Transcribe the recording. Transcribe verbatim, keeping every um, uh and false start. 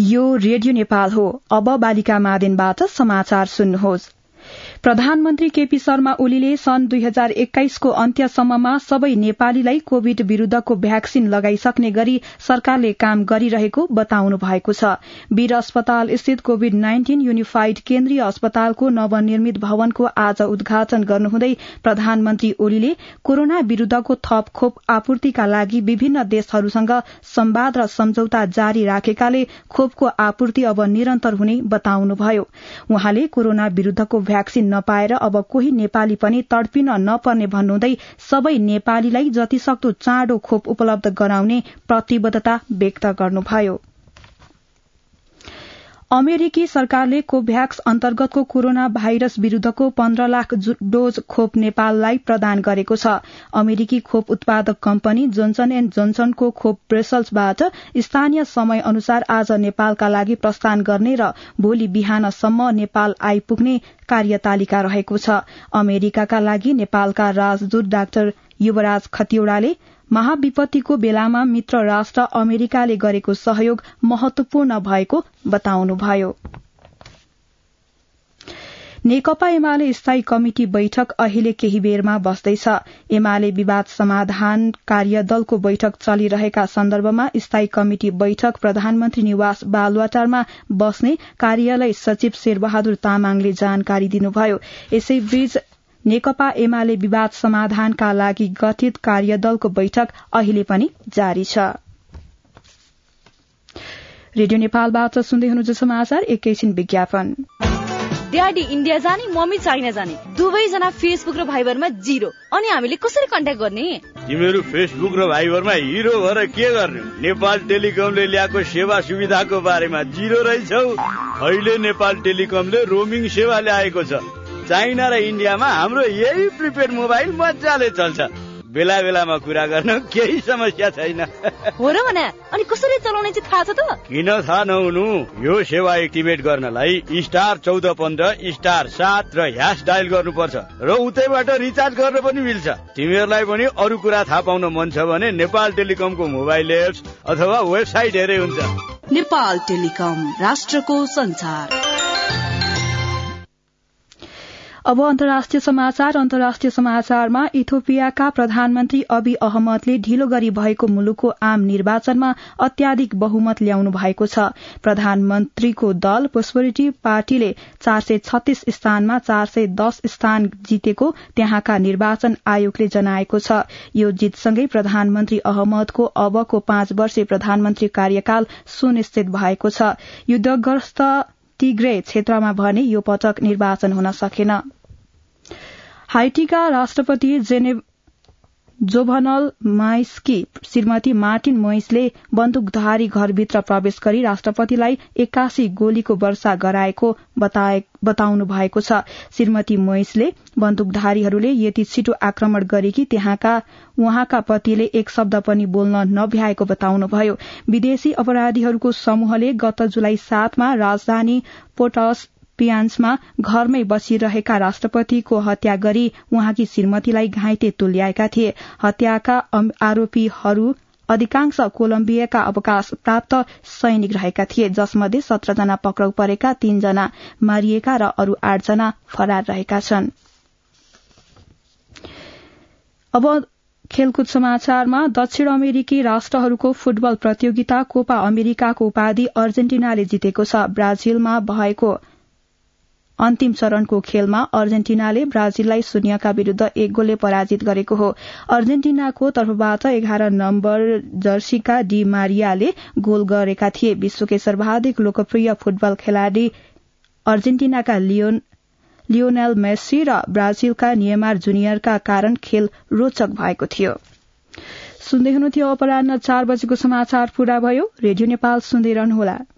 यो रेडियो नेपाल हो। अब बालिका मादेनबाट समाचार सुन्नुहोस्। प्रधानमन्त्री केपी शर्मा ओलीले सन् दुई हजार एक्काइसको अन्त्यसम्ममा सबै नेपालीलाई कोविड विरूद्धको भ्याक्सिन लगाइसक्ने गरी सरकारले काम गरिरहेको बताउनु भएको छ। वीर अस्पताल स्थित कोविड नाइन्टीन युनिफाइड केन्द्रीय अस्पतालको नवनिर्मित भवनको आज उद्घाटन गर्नुहुँदै प्रधानमन्त्री ओलीले कोरोना विरूद्धको थप खोप आपूर्तिका लागि विभिन्न देशहरूसँग संवाद र सम्झौता जारी राखेकाले खोपको आपूर्ति अब निरन्तर हुने बताउनुभयो। उहाँले कोरोना विरूद्धको भ्याक्सिन नपाएर अब कोही नेपाली पनि तडपिन नपर्ने भन्नुहुँदै सबै नेपालीलाई जतिसक्दो चाँडो खोप उपलब्ध गराउने प्रतिबद्धता व्यक्त गर्नुभयो। अमेरिकी सरकारले कोभ्याक्स अन्तर्गतको कोरोना भाइरस विरूद्धको पन्ध्र लाख डोज खोप नेपाललाई प्रदान गरेको छ। अमेरिकी खोप उत्पादक कम्पनी जोन्सन एण्ड जोन्सनको खोप ब्रसल्सबाट स्थानीय समय अनुसार आज नेपालका लागि प्रस्थान गर्ने र भोलि बिहानसम्म नेपाल आइपुग्ने कार्यतालिका रहेको छ। अमेरिकाका लागि नेपालका राजदूत डाक्टर युवराज खतिवड़ाले महाविपत्तिको बेलामा मित्र राष्ट्र अमेरिकाले गरेको सहयोग महत्वपूर्ण भएको बताउनुभयो। नेकपा एमाले स्थायी कमिटी बैठक अहिले केही बेरमा बस्दैछ। एमाले विवाद समाधान कार्यदलको बैठक चलिरहेका सन्दर्भमा स्थायी कमिटी बैठक प्रधानमन्त्री निवास बालुवाटारमा बस्ने कार्यालय सचिव शेरबहादुर तामाङले जानकारी दिनुभयो। यसैबीच नेकपा एमाले विवाद समाधानका लागि गठित कार्यदलको बैठक अहिले पनि जारी छ। रेडियो नेपालबाट सुन्दै हुनुहुन्छ समाचार। एकैछिन विज्ञापन। ड्याडी इन्डिया जाने, मम्मी चाइना जाने, दुवैजना फेसबुक र भाइबरमा जिरो। अनि हामीले कसरी कन्ट्याक्ट गर्ने? तिमीहरू फेसबुक र भाइबरमा हिरो भएर के गर्ने? नेपाल टेलिकमले ल्याएको सेवा सुविधाको बारेमा जिरो रहेछौ। अहिले नेपाल टेलिकमले रोमिङ सेवा ल्याएको छ। चाइना र इन्डियामा हाम्रो यही प्रिपेड मोबाइल मजाले चल्छ। बेला बेलामा कुरा गर्न केही समस्या छैन। हो र भने अनि कसरी चलाउने चाहिँ थाहा छ त? किन थाहा नहुनु? यो सेवा एक्टिभेट गर्नलाई स्टार चौध पन्ध्र स्टार सात र ह्यास डायल गर्नुपर्छ र उतैबाट रिचार्ज गर्न पनि मिल्छ। तिमीहरूलाई पनि अरू कुरा थाहा पाउन मन छ भने नेपाल टेलिकमको मोबाइल एप्स अथवा वेबसाइट हेरे हुन्छ। नेपाल टेलिकम, राष्ट्रको संचार। अब अन्तर्राष्ट्रिय समाचार। अन्तर्राष्ट्रिय समाचारमा इथियोपियाका प्रधानमन्त्री अबी अहमदले ढिलो गरी भएको मुलुकको आम निर्वाचनमा अत्याधिक बहुमत ल्याउनु भएको छ। प्रधानमन्त्रीको दल प्रोस्पेरिटी पार्टीले चार सय छत्तीस स्थानमा चार सय दस स्थान जितेको त्यहाँका निर्वाचन आयोगले जनाएको छ। यो जितसँगै प्रधानमन्त्री अहमदको अबको पाँच वर्षे प्रधानमन्त्री कार्यकाल सुनिश्चित भएको छ। युद्धग्रस्त तिग्रे क्षेत्रमा भने यो पटक निर्वाचन हुन सकेन। हाइटीका राष्ट्रपति जेनेभ जोभनल माइसकी श्रीमती मार्टिन मोइसले बन्दुकधारी घरभित्र प्रवेश गरी राष्ट्रपतिलाई एक्कासी गोलीको वर्षा गराएको बताउनु भएको छ। श्रीमती मोइसले बन्दुकधारीहरूले यति छिटो आक्रमण गरे कि त्यहाँका उहाँका पतिले एक शब्द पनि बोल्न नभ्याएको बताउनुभयो। विदेशी अपराधीहरूको समूहले गत जुलाई सातमा राजधानी पोर्टस पियान्समा घरमै बसिरहेका राष्ट्रपतिको हत्या गरी उहाँकी श्रीमतीलाई घाइते तुल्याएका थिए। हत्याका आरोपीहरू अधिकांश कोलम्बियाका अवकाश प्राप्त सैनिक रहेका थिए, जसमध्ये सत्र जना पक्राउ परेका, तीन जना मारिएका र अरू आठ जना फरार रहेका छन्। अब खेलकुद समाचारमा दक्षिण अमेरिकी राष्ट्रहरूको फुटबल प्रतियोगिता कोपा अमेरिकाको उपाधि अर्जेन्टिनाले जितेको छ। ब्राजिलमा भएको अन्तिम चरणको खेलमा अर्जेन्टिनाले ब्राजिललाई शून्यका विरूद्ध एक गोलले पराजित गरेको हो। अर्जेन्टिनाको तर्फबाट एघार नम्बर जर्सीका डी मारियाले गोल गरेका थिए। विश्वकै सर्वाधिक लोकप्रिय फुटबल खेलाड़ी अर्जेन्टिनाका लियोन लियोनेल मेस्सी र ब्राजिलका नियमार जुनियरका कारण खेल रोचक भएको थियो। सुन्दै हुनुहुन्थ्यो अपराह्न चार बजेको समाचार पूरा भयो। रेडियो नेपाल सुन्दै रहनुहोला।